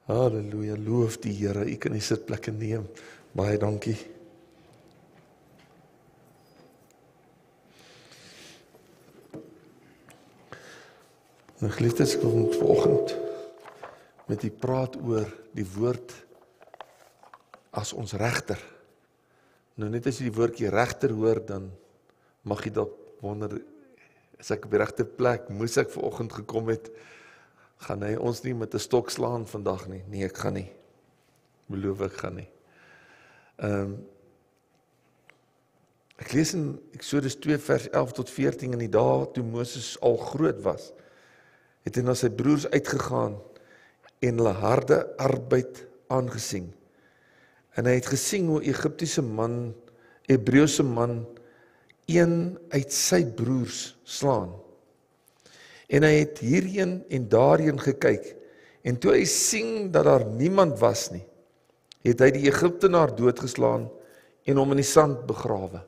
Halleluja, loof die Here. U kan die sitplekke neem. Baie dankie. Nou geliefdes, ek wil vanoggend met u praat oor die woord as ons regter. Nou net as jy die woordjie regter hoor, dan mag jy dalk wonder, is ek op die regte plek? Moes ek vanoggend gekom het? Gaan hy ons nie met 'n stok slaan vandag nie? Nee, ek gaan nie. Beloof ek gaan nie. Ek lees in Eksodus 2 vers 11 tot 14, in die dae toe Moses al groot was, het hy na sy broers uitgegaan en hulle harde arbeid aangesien. En hy het gesien hoe Hebreëse man, een uit sy broers slaan. En hy het hierheen en daarheen gekyk, en toe hy sien dat daar niemand was nie, het hy die Egiptenaar doodgeslaan en hom in die sand begrawe.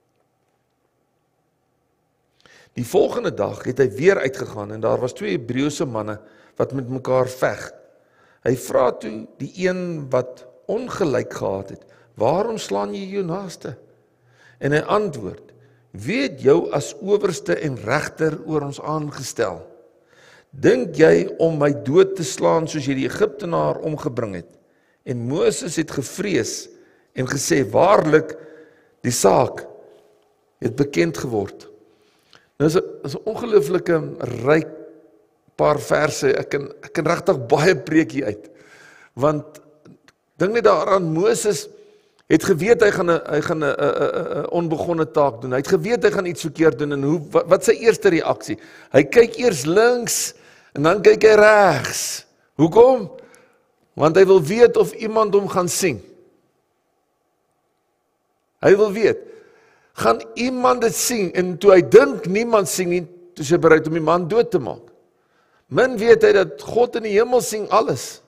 Die volgende dag het hy weer uitgegaan en daar was 2 Hebreëse manne wat met mekaar veg. Hy vra toe die een wat ongelyk gehad het, waarom slaan jy jou naaste? En hy antwoord, wie het jou as owerste en regter oor ons aangestel? Dink jy om my dood te slaan soos jy die Egiptenaar omgebring het? En Moses het gevrees en gesê, waarlik, die saak het bekend geword. Nou is 'n ongelooflike ryk paar verse, ek kan regtig baie preek hier uit, want dink net daaraan, Moses het geweet hy gaan 'n onbegonne taak doen, hy het geweet hy gaan iets verkeerd doen, en wat sy eerste reaksie? Hy kyk eers links, en dan kyk hy regs. Hoekom? Want hy wil weet of iemand hom gaan sien. Hy wil weet, gaan iemand dit sien? En toe hy dink niemand sien nie, toe is hy bereid om die man dood te maak. Min weet hy dat God in die hemel sien alles.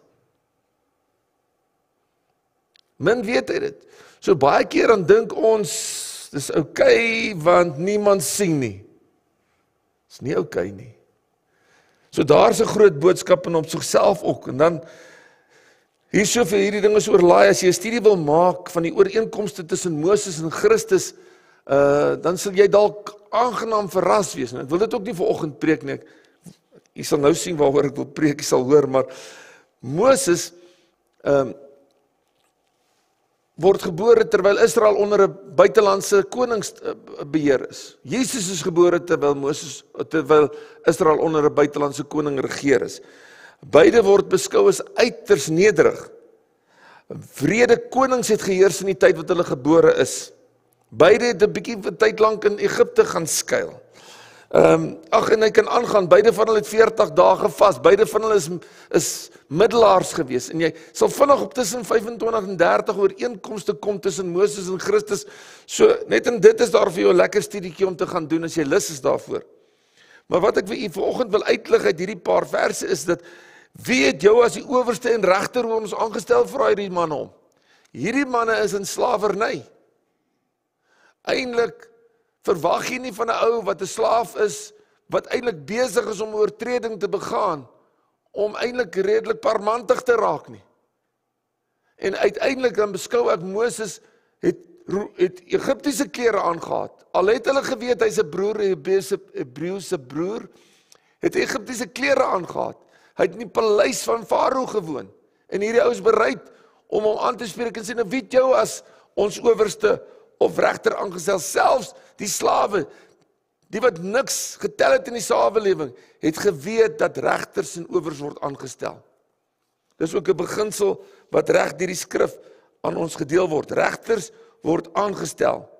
Min weet hy dit. So baie keer dan dink ons, dis okay, want niemand sien nie. Dis nie okay nie. So daar's 'n groot boodskap in op sigself ook, en dan hier soveel hierdie dinge is oorlaai, as jy 'n studie wil maak van die ooreenkomste tussen Moses en Christus, dan sal jy dalk aangenaam verras wees. En ek wil dit ook nie vanoggend preek nie. Jy sal nou sien waaroor ek wil preek, jy sal hoor, maar Moses word gebore terwyl Israel onder 'n buitelandse koningsbeheer is. Jesus is gebore terwyl Israel onder 'n buitelandse koning regeer is. Beide word beskou as uiters nederig. Vrede konings het geheers in die tyd wat hulle gebore is. Beide het 'n bietjie tyd lank in Egipte gaan skuil. En hy kan aangaan, beide van hulle het 40 dae gevas, beide van hulle is middelaars gewees, en jy sal vinnig op tussen 25 en 30 ooreenkomste kom tussen Moses en Christus, so net en dit is daar vir jou 'n lekker studietjie om te gaan doen, as jy lus is daarvoor. Maar wat ek vir u vanoggend wil uitlig uit hierdie paar verse is dat, wie het jou as die owerste en regter oor ons aangestel, vra hierdie manne om. Hierdie manne is in slawerny. Eintlik verwag jy nie van 'n ou wat 'n slaaf is, wat eintlik besig is om 'n oortreding te begaan, om eintlik redelik parmantig te raak nie. En uiteindelik dan beskou ek, Moses het Egiptiese klere aangehad. Al het hulle geweet hy's 'n broer, 'n Hebreëse broer, het Egiptiese klere aangehad. Hy het in die paleis van Farao gewoon. En hierdie ou is bereid om hom aan te spreek en sê, nou weet jou as ons owerste of regter aangestel, selfs die slawe, die wat niks getel het in die samelewing, het geweet dat regters en owers word aangestel. Dis ook 'n beginsel wat reg deur die skrif aan ons gedeel word. Regters word aangestel.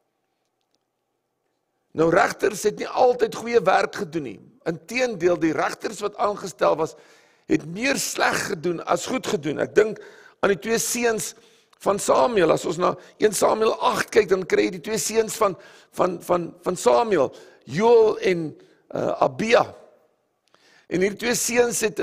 Nou regters het nie altyd goeie werk gedoen nie. Inteendeel, die regters wat aangestel was, het meer sleg gedoen as goed gedoen. Ek dink aan die 2 seuns van Samuel. As ons na 1 Samuel 8 kyk, dan kry jy die 2 seuns van Samuel, Joel en Abia. En hierdie 2 seuns het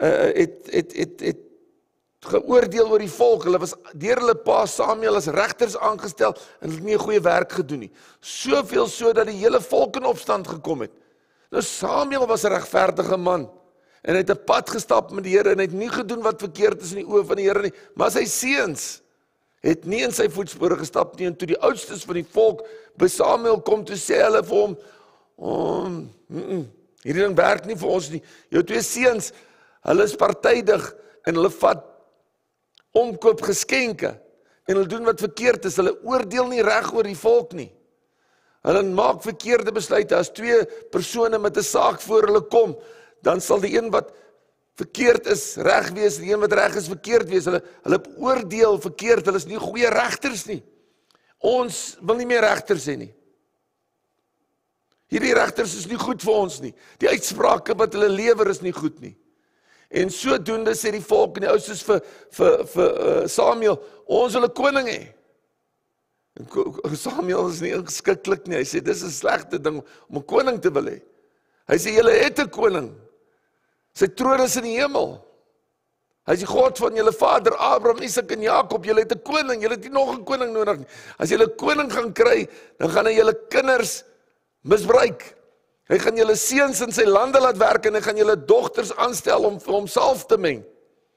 geoordeel oor die volk. Hulle was deur hulle pa Samuel as regters aangestel en hulle het nie 'n goeie werk gedoen nie. Soveel so dat die hele volk in opstand gekom het. Nou Samuel was 'n regverdige man. En hy het 'n pad gestap met die Here en hy het nie gedoen wat verkeerd is in die oë van die Here nie, maar sy seuns het nie in sy voetspore gestap nie. En toe die oudstes van die volk by Samuel kom, toe sê hulle vir hom, hierdie ding werk nie vir ons nie. Jou 2 seuns, hulle is partydig en hulle vat omkoop geskenke en hulle doen wat verkeerd is. Hulle oordeel nie reg oor die volk nie. Hulle maak verkeerde besluite. As 2 persone met 'n saak voor hulle kom, dan sal die een wat verkeerd is reg wees, die een wat reg is verkeerd wees. Hulle oordeel verkeerd, hulle is nie goeie regters nie. Ons wil nie meer regters hê nie. Hierdie regters is nie goed vir ons nie. Die uitsprake wat hulle lewer is nie goed nie. En sodoende sê die volk en die oudste vir Samuel, ons wil 'n koning hê. En Samuel is nie geskiklik nie. Hy sê dis 'n slegte ding om 'n koning te wil hê. Hy sê julle het 'n koning. Sy troon is in die hemel. Hy is die God van julle vader Abraham, Isak en Jakob. Julle het 'n koning, julle het nie nog 'n koning nodig nie. As julle 'n koning gaan kry, dan gaan hy julle kinders misbruik. Hy gaan julle seuns in sy lande laat werk en hy gaan julle dogters aanstel om vir homself te meng.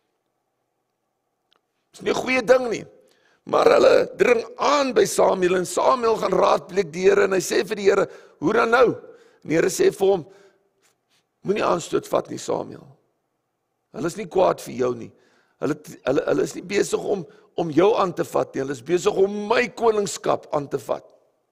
Dis nie 'n goeie ding nie. Maar hulle dring aan by Samuel en Samuel gaan raadpleeg die Here en hy sê vir die Here, hoe dan nou? En die Here sê vir hom, moenie aanstoot vat nie, Samuel. Hulle is nie kwaad vir jou nie. Hulle is nie besig om jou aan te vat nie. Hulle is besig om my koningskap aan te vat.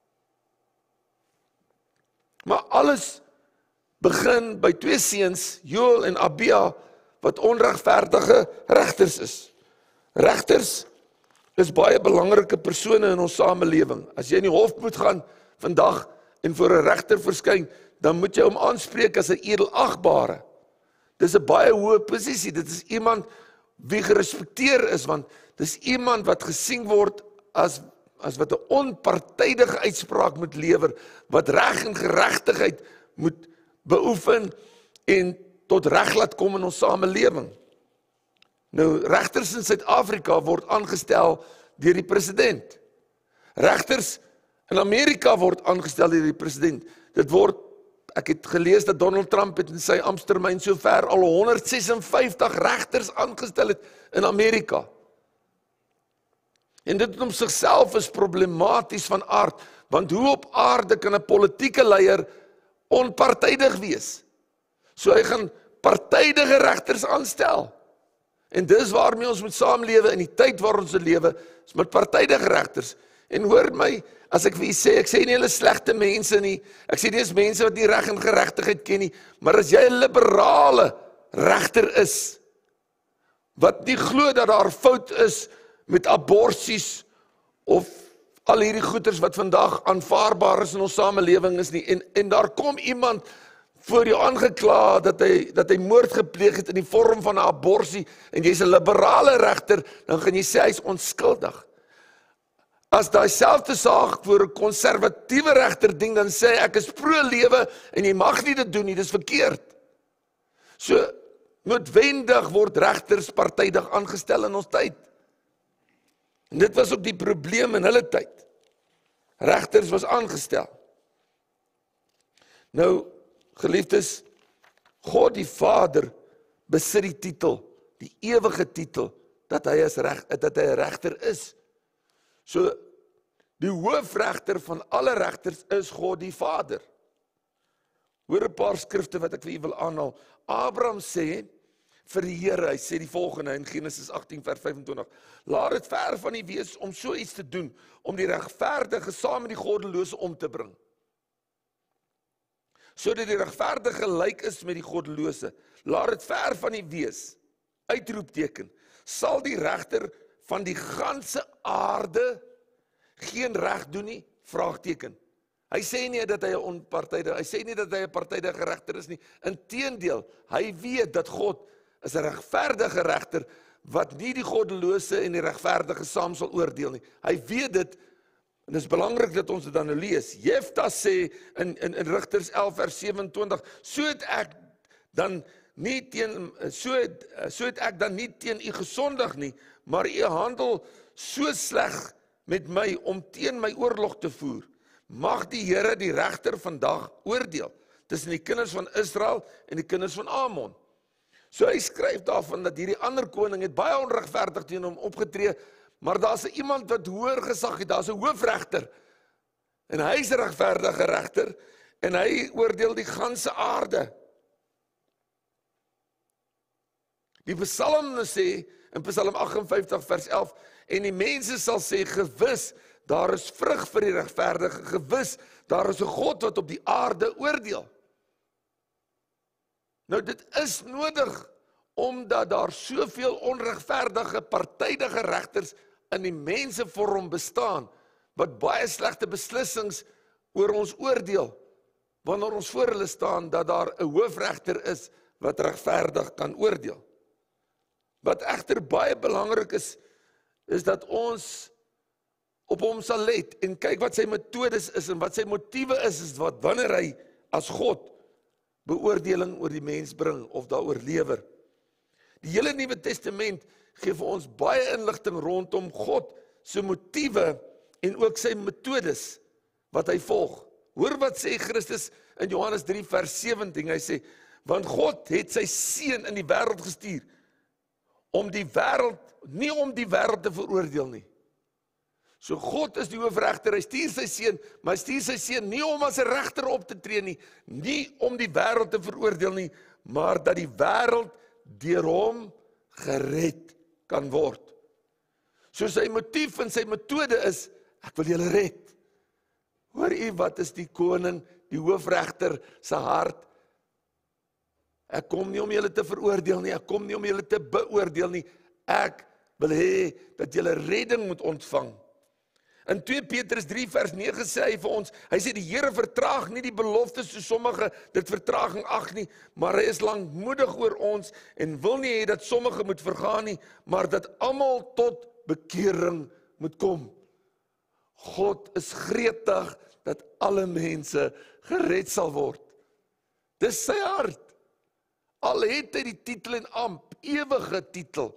Maar alles begin by 2 seuns, Joel en Abia, wat onregverdige regters is. Regters is baie belangrike persone in ons samelewing. As jy in die hof moet gaan vandag en voor 'n regter verskyn, dan moet jy hom aanspreek as 'n edelagbare. Dis 'n baie hoë posisie. Dit is iemand wie gerespekteer is, want dis iemand wat gesien word as wat 'n onpartydige uitspraak moet lewer, wat reg en geregtigheid moet beoefen en tot reg laat kom in ons samelewing. Nou, regters in Suid-Afrika word aangestel deur die president. Regters in Amerika word aangestel deur die president. Ek het gelees dat Donald Trump het in sy amptetermyn sover al 156 regters aangestel het in Amerika. En dit om sigself is problematies van aard, want hoe op aarde kan 'n politieke leier onpartydig wees? So hy gaan partydige regters aanstel. En dis waarmee ons moet saamlewe in die tyd waar ons lewe, is met partydige regters. En hoor my, as ek vir u sê, ek sê nie hulle slegte mense nie, ek sê nie is mense wat nie reg en geregtigheid ken nie, maar as jy 'n liberale regter is, wat nie glo dat daar fout is met aborsies of al hierdie goeters wat vandag aanvaarbaar is in ons samelewing is nie, en daar kom iemand voor jou aangekla dat hy moord gepleeg het in die vorm van 'n aborsie, en jy's 'n liberale regter, dan gaan jy sê hy's onskuldig. As daai selfde saak voor 'n konservatiewe regter ding, dan sê ek is pro-lewe en jy mag nie dit doen nie, dis verkeerd. So noodwendig word regters partydig aangestel in ons tyd. En dit was ook die probleem in hulle tyd. Regters was aangestel. Nou, geliefdes, God die Vader besit die titel, die ewige titel, dat hy 'n regter is. So, die hoofregter van alle regters is God die Vader. Hoor 'n paar skrifte wat ek vir u wil aanhaal. Abraham sê vir die Here, hy sê die volgende in Genesis 18 vers 25, laat dit ver van u wees om so iets te doen, om die regverdige saam met die goddelose om te bring. Sodat die regverdige gelyk is met die goddelose. Laat dit ver van u wees. Uitroepteken. Sal die regter van die ganse aarde geen reg doen nie? Vraagteken. Hy sê nie dat hy 'n onpartydige, hy sê nie dat hy 'n partydige regter is nie. Inteendeel, hy weet dat God is 'n regverdige regter wat nie die goddelose en die regverdige saam sal oordeel nie. Hy weet dit, en dit is belangrik dat ons dit dan lees. Jefta sê in Rigters 11 vers 27, so het ek dan nie teen u gesondig nie, maar u handel so sleg met my om teen my oorlog te voer. Mag die Here die regter vandag oordeel tussen die kinders van Israel en die kinders van Ammon. So hy skryf daarvan dat hierdie ander koning het baie onregverdig teen hom opgetree, maar daar's iemand wat hoër gesag het, daar's 'n hoofregter. En hy is 'n regverdige regter en hy oordeel die ganse aarde. Die Psalm sê in Psalm 58 vers 11, en die mense sal sê, gewis, daar is vrug vir die regverdige, gewis, daar is 'n God wat op die aarde oordeel. Nou dit is nodig, omdat daar soveel onregverdige, partydige regters in die mensevorm bestaan, wat baie slegte beslissings oor ons oordeel, wanneer ons voor hulle staan, dat daar 'n hoofregter is, wat regverdig kan oordeel. Wat egter baie belangrik is dat ons op hom sal let, en kyk wat sy metodes is, en wat sy motiewe is wat wanneer hy as God beoordeling oor die mens bring, of daaroor lewer. Die hele Nuwe Testament gee vir ons baie inligting rondom God se motiewe, en ook sy metodes, wat hy volg. Hoor wat sê Christus in Johannes 3 vers 17, hy sê, want God het sy seun in die wêreld gestuur, nie om die wêreld te veroordeel nie. So God is die hoofregter, hy stuur sy seun, maar hy stuur sy seun nie om as 'n regter op te tree nie om die wêreld te veroordeel nie, maar dat die wêreld deur hom gered kan word. So sy motief en sy metode is, ek wil julle red. Hoor u wat is die koning, die hoofregter se hart? Ek kom nie om julle te veroordeel nie, ek kom nie om julle te beoordeel nie, ek wil hê dat julle redding moet ontvang. In 2 Petrus 3 vers 9 sê hy vir ons, hy sê die Here vertraag nie die beloftes so sommige dit vertraging ag nie, maar hy is lankmoedig oor ons en wil nie hê dat sommige moet vergaan nie, maar dat almal tot bekering moet kom. God is gretig dat alle mense gered sal word. Dis sy hart. Al het hy die titel en amp, ewige titel.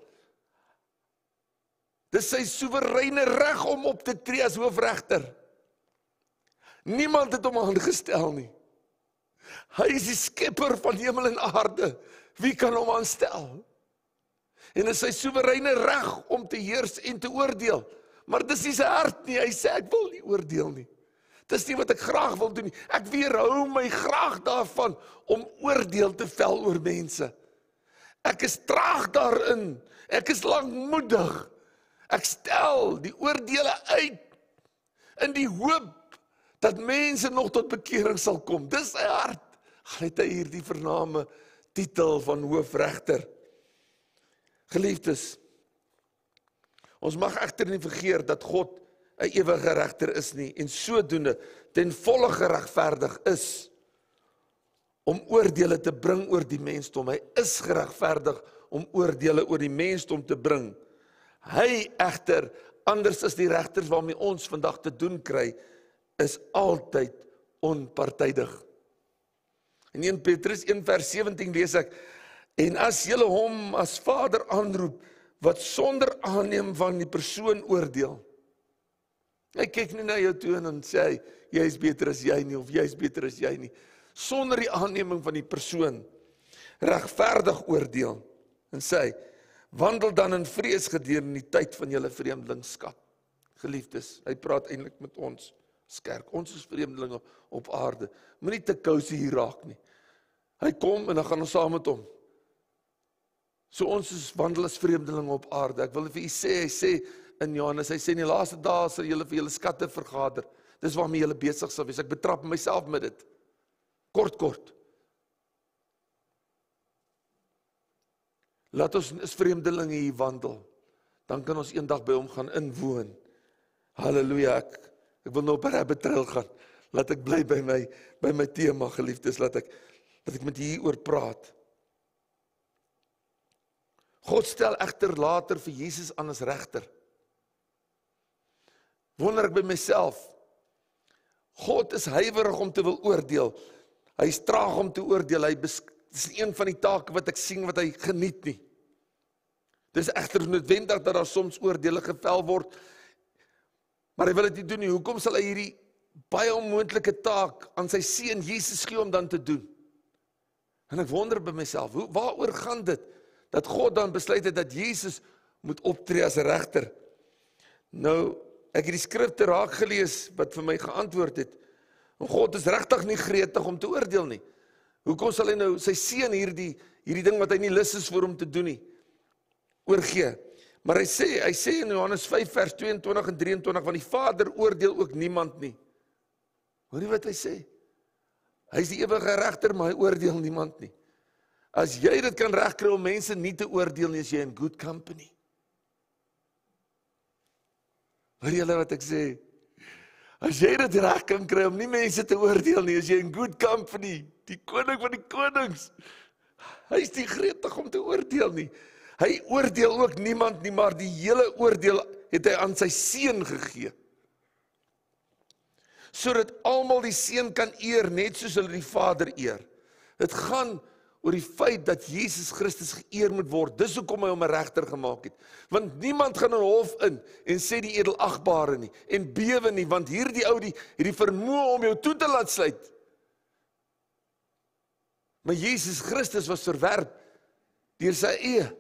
Dis sy soewereine reg om op te tree as hoofregter. Niemand het hom aangestel nie. Hy is die skepper van hemel en aarde. Wie kan hom aanstel? En is sy soewereine reg om te heers en te oordeel. Maar dis nie sy hart nie, hy sê ek wil nie oordeel nie. Dis nie wat ek graag wil doen nie. Ek weerhou my graag daarvan om oordeel te vel oor mense. Ek is traag daarin, ek is lankmoedig. Ek stel die oordeele uit in die hoop dat mense nog tot bekering sal kom. Dis sy hart. Al het hy hier die vername titel van hoofregter. Geliefdes, ons mag egter nie vergeet dat God 'n ewige regter is nie en sodoende ten volle geregverdig is om oordeele te bring oor die mensdom. Hy is geregverdig om oordeele oor die mensdom te bring. Hy egter, anders as die regters waarmee ons vandag te doen kry, is altyd onpartydig. In 1 Petrus 1 vers 17 lees ek, en as julle hom as Vader aanroep, wat sonder aanneem van die persoon oordeel. Hy kyk nie na jou toe en dan sê hy, jy is beter as jy nie, of jy is beter as jy nie. Sonder die aanneming van die persoon, regverdig oordeel, en sê hy, wandel dan in vrees gedurende die tyd van julle vreemdelingskap. Geliefdes, hy praat eintlik met ons as kerk. Ons is vreemdelinge op aarde. Moenie te cozy hier raak nie. Hy kom en dan gaan ons saam met hom. So ons is wandel as vreemdelinge op aarde. Ek wil vir u sê, hy sê in Johannes, hy sê in die laaste dae sal julle vir julle skatte vergader. Dis waarmee julle besig sal wees. Ek betrap myself met dit. Kort. Laat ons as vreemdelinge hier wandel. Dan kan ons eendag by hom gaan inwoon. Halleluja, ek wil nou op 'n rabbit trail gaan. Laat ek bly by my tema, geliefdes, laat ek met hier oor praat. God stel egter later vir Jesus aan as regter. Wonder ek by myself, God is huiwerig om te wil oordeel. Hy is traag om te oordeel. Dis een van die take wat ek sien wat hy geniet nie. Dis egter noodwendig dat daar soms oordeele gevel word, maar hy wil dit nie doen nie. Hoekom sal hy hierdie baie onmoontlike taak aan sy seun Jesus gee om dan te doen? En ek wonder by myself, waaroor gaan dit? Dat God dan besluit het dat Jesus moet optree as 'n regter. Nou, ek het die skrifte raak gelees wat vir my geantwoord het. En God is regtig nie gretig om te oordeel nie. Hoekom sal hy nou sy seun hierdie ding wat hy nie lus is vir hom te doen nie, oorgee? Maar hy sê in Johannes 5 vers 22 en 23, want die Vader oordeel ook niemand nie. Hoor jy wat hy sê? Hy is die ewige regter, maar hy oordeel niemand nie. As jy dit kan regkry om mense nie te oordeel nie, is jy in good company. Hoor julle wat ek sê? As jy dit reg kan kry om nie mense te oordeel nie, is jy in good company. Die koning van die konings. Hy is nie gretig om te oordeel nie. Hy oordeel ook niemand nie, maar die hele oordeel het hy aan sy seun gegee. Sodat almal die seun kan eer, net soos hulle die Vader eer. Dit gaan oor die feit dat Jesus Christus geëer moet word. Dis hoekom hy hom 'n regter gemaak het. Want niemand gaan in 'n hof in en sê die edelagbare nie, en bewe nie, want hierdie ou het die vermoë om jou toe te laat sluit. Maar Jesus Christus was verwerp deur sy eë.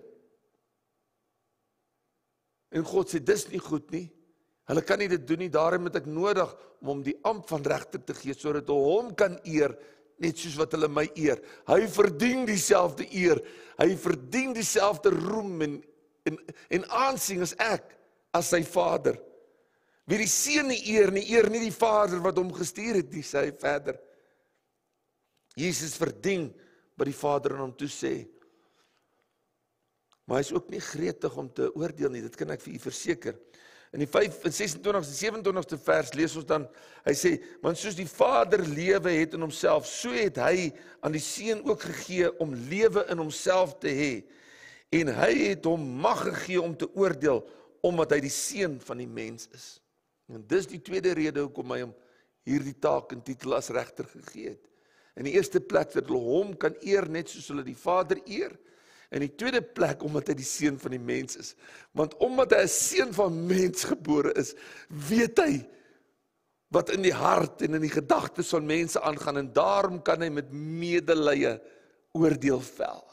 En God sê, dis nie goed nie. Hulle kan nie dit doen nie, daarom het ek nodig om hom die ampt van regter te gee, sodat hy hom kan eer, net soos wat hulle my eer. Hy verdien dieselfde eer, hy verdien dieselfde roem en aansien as ek, as sy Vader. Wie die seun nie eer nie die Vader wat hom gestuur het nie, sê hy verder. Jesus verdien wat die Vader aan hom toe sê. Maar hy is ook nie gretig om te oordeel nie, dit kan ek vir u verseker. In die 26 en 27ste vers lees ons dan, hy sê, want soos die Vader lewe het in homself, so het hy aan die seun ook gegee om lewe in homself te hê. En hy het hom mag gegee om te oordeel, omdat hy die seun van die mens is. En dis die tweede rede hoekom hy hom hierdie taak en titel as regter gegee het. In die eerste plek dat hulle hom kan eer, net soos hulle die Vader eer. In die tweede plek, omdat hy die seun van die mens is. Want omdat hy 'n seun van mens gebore is, weet hy wat in die hart en in die gedagtes van mense aangaan, en daarom kan hy met medelee oordeel vel.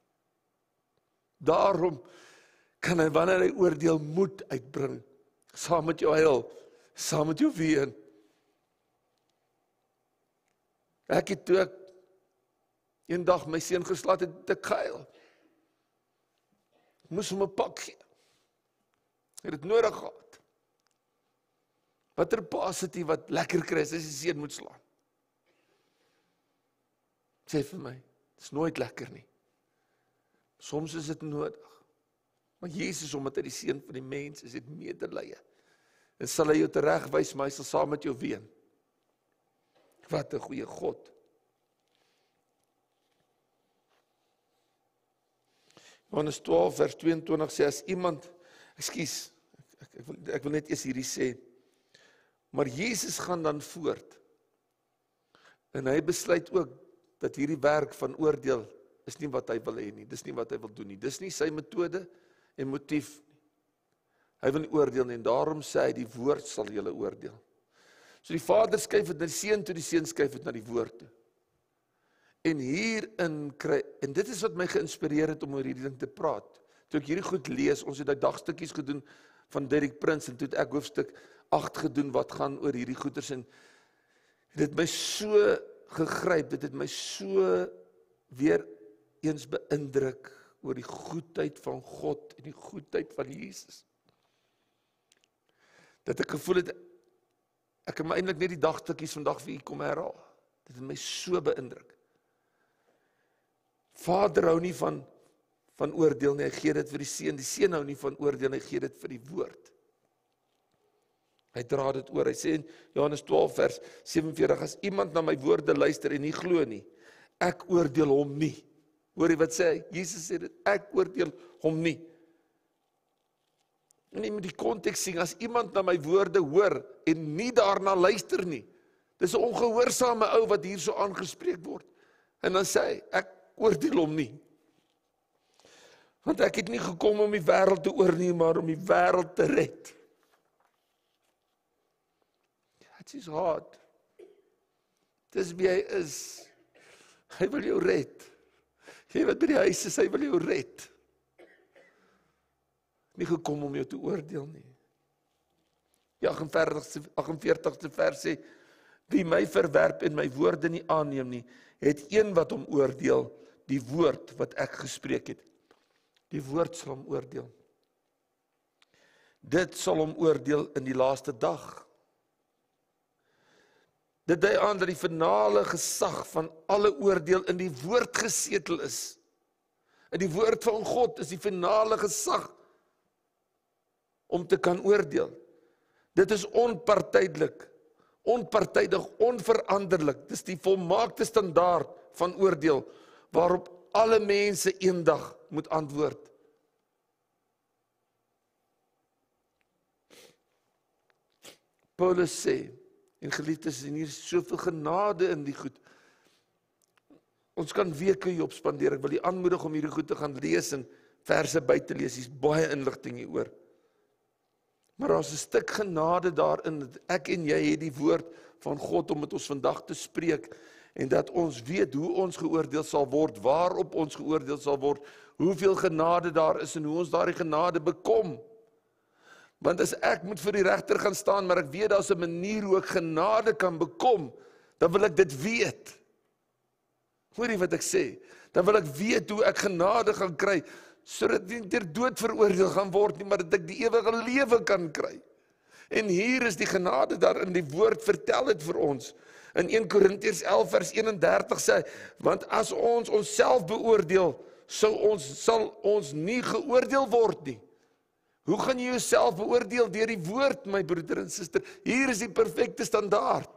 Daarom kan hy, wanneer hy oordeel, moed uitbring, saam met jou huil, saam met jou ween. Ek het toe ek eendag my seun geslaat het, ek gehuil. Ek moes hom 'n pak gee. Hy het dit nodig gehad. Watter pa sit hier wat lekker kry as hy sy seun moet slaan? Sê vir my, dit is nooit lekker nie. Soms is dit nodig. Maar Jesus, omdat hy die seun van die mens is, het medelee. En sal hy jou teregwys, maar hy sal saam met jou ween. Wat 'n goeie God. Johannes 12 vers 22 sê, as iemand, ek wil net eers hierdie sê, maar Jesus gaan dan voort, en hy besluit ook, dat hierdie werk van oordeel, is nie wat hy wil hê nie, dis nie wat hy wil doen nie, dis nie sy metode en motief nie. Hy wil nie oordeel nie, en daarom sê hy, die woord sal julle oordeel. So die Vader skuif het na die seun toe, die seun skuif het na die woord toe. En hierin kry, en dit is wat my geïnspireer het om oor hierdie ding te praat. Toe ek hierdie goed lees, ons het dagstukkies gedoen van Derek Prince, en toe het ek hoofstuk 8 gedoen, wat gaan oor hierdie goeders, en dit het my so gegryp, dit het my so weer eens beïndruk oor die goedheid van God, en die goedheid van Jesus. Dat ek gevoel het, ek het my eintlik net die dagstukkies vandag vir u kom herhaal. Dit het my so beïndruk. Vader hou nie van oordeel nie, hy gee dit vir die seun hou nie van oordeel nie, hy gee dit vir die woord. Hy dra dit oor, hy sê in Johannes 12 vers 47, as iemand na my woorde luister en nie glo nie, ek oordeel hom nie. Hoor jy wat sê hy? Jesus sê dit, ek oordeel hom nie. En jy moet die konteks sien, as iemand na my woorde hoor en nie daarna luister nie, dis 'n ongehoorsame ou wat hier so aangespreek word. En dan sê hy, ek oordeel hom nie. Want ek het nie gekom om die wêreld te oordeel, maar om die wêreld te red. Dit is hard. Dis wie hy is. Hy wil jou red. Jy wat by die huis is, hy wil jou red. Nie gekom om jou te oordeel nie. Die 48ste vers sê, wie my verwerp en my woorde nie aanneem nie, het een wat hom oordeel, die woord wat ek gespreek het. Die woord sal hom oordeel. Dit sal hom oordeel in die laaste dag. Dit dui aan dat die finale gesag van alle oordeel in die woord gesetel is. In die woord van God is die finale gesag om te kan oordeel. Dit is onpartydig, onveranderlik. Dit is die volmaakte standaard van oordeel, waarop alle mense eendag moet antwoord. Paulus sê, en geliefdes, en hier is soveel genade in die goed. Ons kan weke hierop spandeer. Ek wil die aanmoedig om hierdie goed te gaan lees en verse by te lees. Hier is baie inligting hieroor. Maar daar is 'n stuk genade daarin, dat ek en jy het die woord van God om met ons vandag te spreek, en dat ons weet hoe ons geoordeel sal word, waarop ons geoordeel sal word, hoeveel genade daar is en hoe ons daardie genade bekom. Want as ek moet vir die regter gaan staan, maar ek weet daar's 'n manier hoe ek genade kan bekom, dan wil ek dit weet. Hoor jy wat ek sê? Dan wil ek weet hoe ek genade gaan kry, sodat ek nie ter dood veroordeel gaan word nie, maar dat ek die ewige lewe kan kry. En hier is die genade daarin, die woord vertel dit vir ons. In 1 Korintiërs 11 vers 31 sê, want as ons onsself beoordeel, sal ons nie geoordeel word nie. Hoe gaan jy jouself beoordeel? Deur die woord, my broeder en suster. Hier is die perfekte standaard.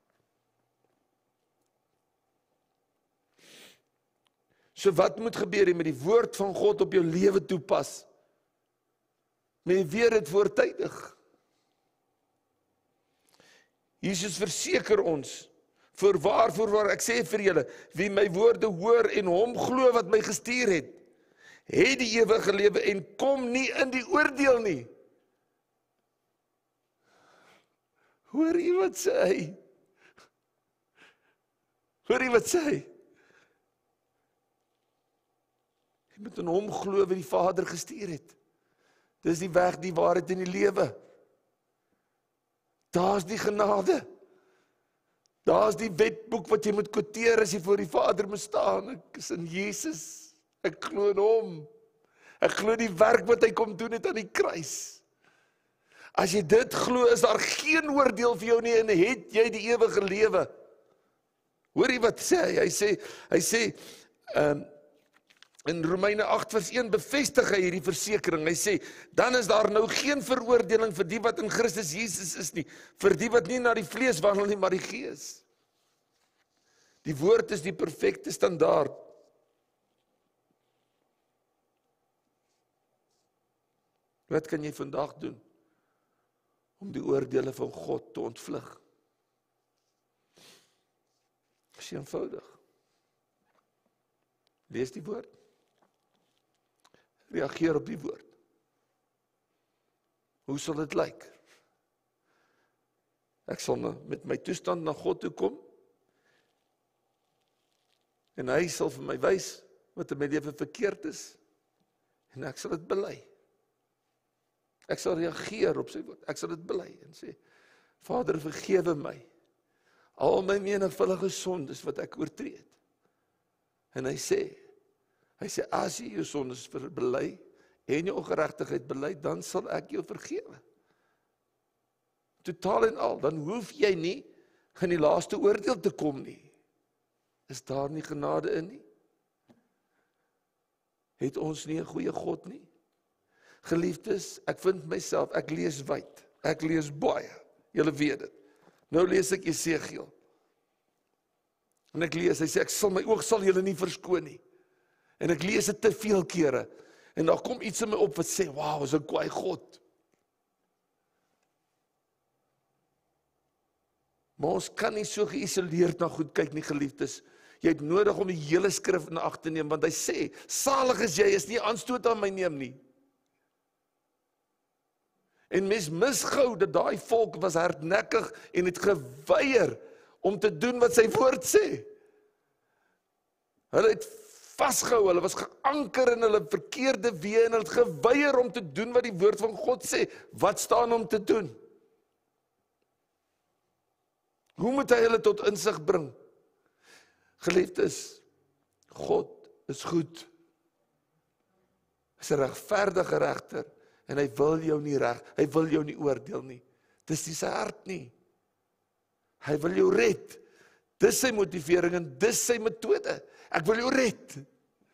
So wat moet gebeur? Jy moet die woord van God op jou lewe toepas. Maar jy weet dit voortydig. Jesus verseker ons, voorwaar, ek sê vir julle, wie my woorde hoor en hom glo wat my gestuur het die ewige lewe en kom nie in die oordeel nie. Hoor jy wat sê hy? Hoor jy wat sê hy? Jy moet in hom glo wat die Vader gestuur het. Dis die weg, die waarheid en die lewe. Daar's die genade. Daar's die wetboek wat jy moet quoteer as jy voor die Vader moet staan. Ek is in Jesus. Ek glo in hom. Ek glo die werk wat hy kom doen het aan die kruis. As jy dit glo, is daar geen oordeel vir jou nie en het jy die ewige lewe. Hoor jy wat sê hy? Hy sê in Romeine 8 vers 1 bevestig hy hierdie versekering. Hy sê, dan is daar nou geen veroordeling vir die wat in Christus Jesus is nie, vir die wat nie na die vlees wandel nie, maar die gees. Die woord is die perfekte standaard. Wat kan jy vandag doen om die oordeele van God te ontvlug? Is eenvoudig. Lees die woord. Reageer op die woord. Hoe sal dit lyk? Ek sal met my toestand na God toe kom en hy sal vir my wys wat in my lewe verkeerd is en ek sal dit bely. Ek sal reageer op sy woord. Ek sal dit bely en sê, Vader, vergewe my al my menigvuldige sondes wat ek oortree het. En hy sê, as jy jou sondes bely en jou ongeregtigheid bely, dan sal ek jou vergewe. Totaal en al, dan hoef jy nie in die laaste oordeel te kom nie. Is daar nie genade in nie? Het ons nie 'n goeie God nie? Geliefdes, ek vind myself, ek lees wyd, ek lees baie, julle weet dit. Nou lees ek Jesegiel. En ek lees, hy sê, my oog sal julle nie verskoon nie. En ek lees dit te veel kere. En daar kom iets in my op wat sê, wow, is 'n kwaai God. Maar ons kan nie so geïsoleerd na goed kyk nie, geliefdes. Jy het nodig om die hele skrif in ag te neem, want hy sê, salig is jy, is nie aanstoot aan my neem nie. En mens misgou dat daai volk was hardnekkig en het geweier om te doen wat sy woord sê. Hulle het vasgehou, hulle was geanker in hulle verkeerde weë en hulle het geweier om te doen wat die woord van God sê. Wat staan om te doen? Hoe moet hy hulle tot insig bring? Geliefdes, God is goed. Hy is 'n regverdige regter en hy wil jou nie hy wil jou nie oordeel nie. Dis nie sy hart nie. Hy wil jou red. Dis sy motivering en dis sy metode. Ek wil jou red.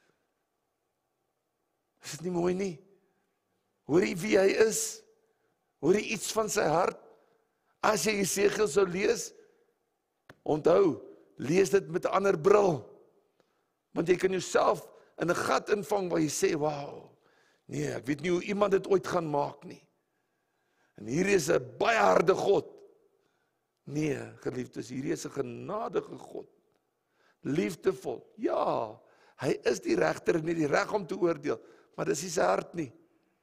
Is dit nie mooi nie? Hoor jy wie hy is? Hoor jy iets van sy hart? As jy Jesegiel sou lees, onthou, lees dit met 'n ander bril. Want jy kan jouself in 'n gat invang waar jy sê, "Wow, nee, ek weet nie hoe iemand dit ooit gaan maak nie." En hier is 'n baie harde God. Nee, geliefdes, hier is 'n genadige God. Liefdevol. Ja, hy is die regter en nie die reg om te oordeel, maar dis nie sy hart nie.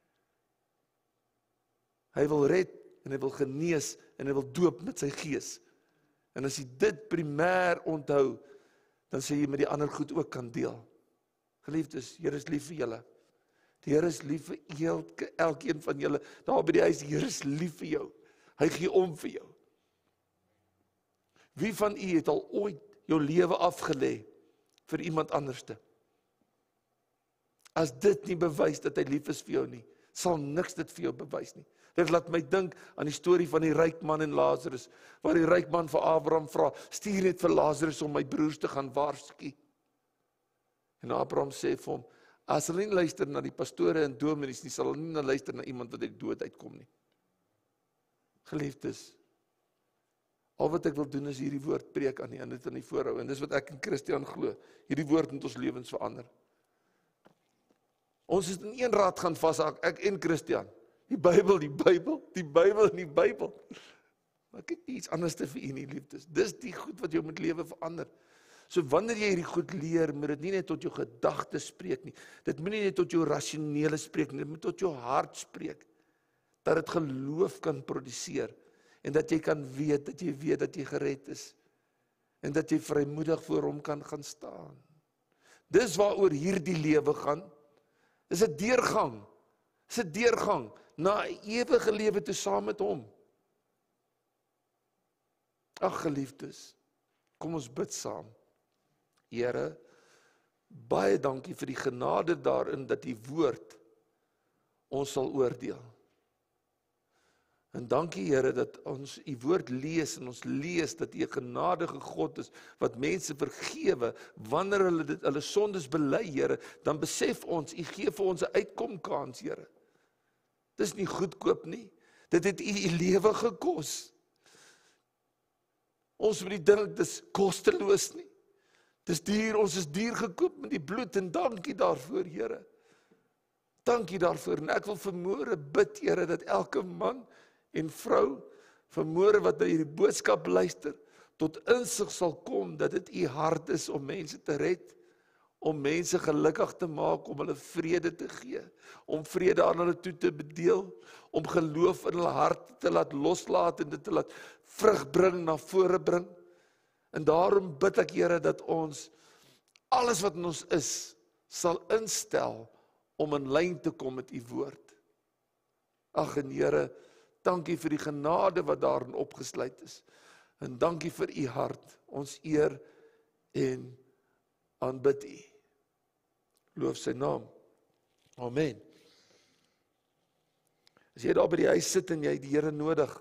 Hy wil red en hy wil genees en hy wil doop met sy gees. En as jy dit primêr onthou, dan sê jy met die ander goed ook kan deel. Geliefdes, Here is lief vir julle. Die Here is lief vir elkeen van julle. Daar by die huis, die Here is lief vir jou. Hy gee om vir jou. Wie van u het al ooit jou lewe afgelê vir iemand anderste? As dit nie bewys dat hy lief is vir jou nie, sal niks dit vir jou bewys nie. Dit laat my dink aan die storie van die ryk man en Lazarus, waar die ryk man vir Abraham vra, stuur net vir Lazarus om my broers te gaan waarsku. En Abraham sê vir hom, as hulle nie luister na die pastore en dominees nie, sal hulle nie luister na iemand wat uit die dood uitkom nie. Geliefdes, al wat ek wil doen is hierdie woord preek aan dit aan die voorhou, en dis wat ek en Christian glo, hierdie woord moet ons lewens verander. Ons is in een raad gaan vashak, ek en Christian, die Bybel en die Bybel. Maar kyk nie iets anders te vir u nie, liefdes. Dis die goed wat jou met lewe verander. So wanneer jy hierdie goed leer, moet dit nie net tot jou gedagtes spreek nie. Dit moet nie net tot jou rasionele spreek nie, dit moet tot jou hart spreek. Dat dit geloof kan produseer. En dat jy kan weet dat jy gered is. En dat jy vrymoedig voor hom kan gaan staan. Dis waaroor hierdie lewe gaan. Dis 'n deurgang. Dis 'n deurgang na 'n ewige lewe toe saam met hom. Ag geliefdes, kom ons bid saam. Here, baie dankie vir die genade daarin dat die woord ons sal oordeel. En dankie Here dat ons u woord lees en ons lees dat u 'n genadige God is wat mense vergewe wanneer hulle sondes bely, Here, dan besef ons u gee vir ons 'n uitkomkans, Here. Dis nie goedkoop nie. Dit het u lewe gekos. Ons moet nie dink dis kosteloos nie. Dis duur, ons is duur gekoop met die bloed en dankie daarvoor, Here. Dankie daarvoor. En ek wil vanmôre bid, Here, dat elke man en vrou vanmôre wat na hierdie boodskap luister, tot insig sal kom dat dit u hart is om mense te red, om mense gelukkig te maak, om hulle vrede te gee, om vrede aan hulle toe te bedeel, om geloof in hulle hart te laat loslaat en dit te laat vrug bring, na vore bring. En daarom bid ek, Here, dat ons alles wat in ons is, sal instel om in lyn te kom met u woord. Ag en Here, dankie vir die genade wat daarin opgesluit is. En dankie vir u hart. Ons eer en aanbid u. Loof sy naam. Amen. As jy daar by die huis sit en jy die Here nodig,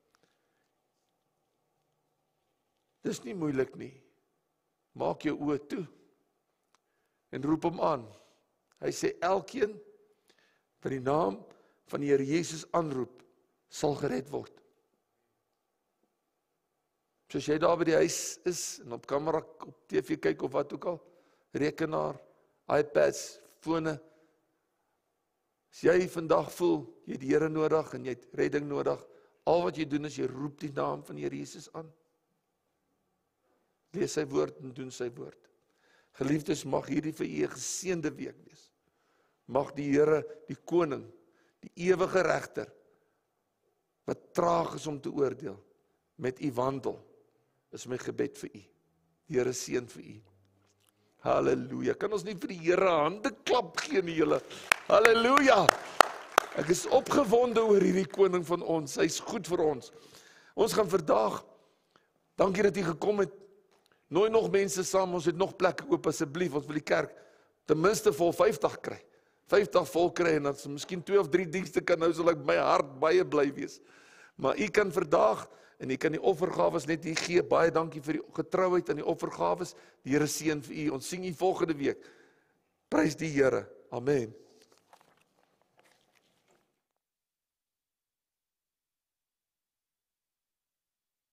dis nie moeilik nie. Maak jou oë toe en roep hom aan. Hy sê elkeen wat die naam van die Here Jesus aanroep, sal gered word. Soos jy daar by die huis is en op kamera, op TV kyk of wat ook al, rekenaar, iPads, fone. As jy vandag voel, jy het die Here nodig en jy het redding nodig, al wat jy doen is jy roep die naam van die Here Jesus aan. Lees sy woord en doen sy woord. Geliefdes, mag hierdie vir u 'n geseënde week wees. Mag die Here, die koning, die ewige regter, wat traag is om te oordeel, met u wandel, is my gebed vir u. Die Here seën vir u. Halleluja. Kan ons nie vir die Here hande klap gee nie, julle? Halleluja. Ek is opgewonde oor hierdie koning van ons. Hy's goed vir ons. Ons gaan vandag, dankie dat jy gekom het. Nooi nog mense saam, ons het nog plekke oop asseblief. Ons wil die kerk ten minste vol 50 kry. 50 vol kry en dan miskien 2 of 3 dienste kan nou, sal ek my hart baie bly wees. Maar u kan vandag en u kan die offergawes net hier gee. Baie dankie vir die getrouheid aan die offergawes. Die Here seën vir u. Ons sien u volgende week. Prys die Here. Amen.